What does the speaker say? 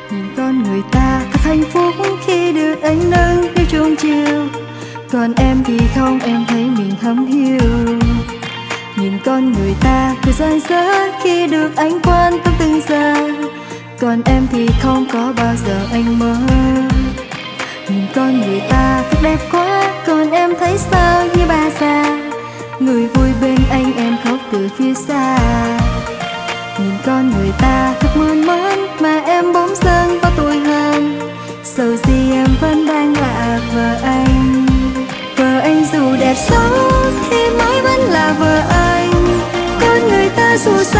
Nhìn con người ta thật hạnh phúc khi được anh nâng niu chung chiều, còn em thì không, em thấy mình thấm hiu. Nhìn con người ta cười rạng rỡ khi được anh quan tâm từng giờ, còn em thì không có bao giờ anh mơ. Nhìn con người ta thật đẹp quá, còn em thấy sao như bà già, người vui bên anh em khóc từ phía xa. Nhìn con người ta thật mơn mởn mà em bỗng dưng có tuổi hơn, dẫu gì em vẫn đang là vợ anh. Vợ anh dù đẹp xấu thì mãi vẫn là vợ anh, con người ta dù sao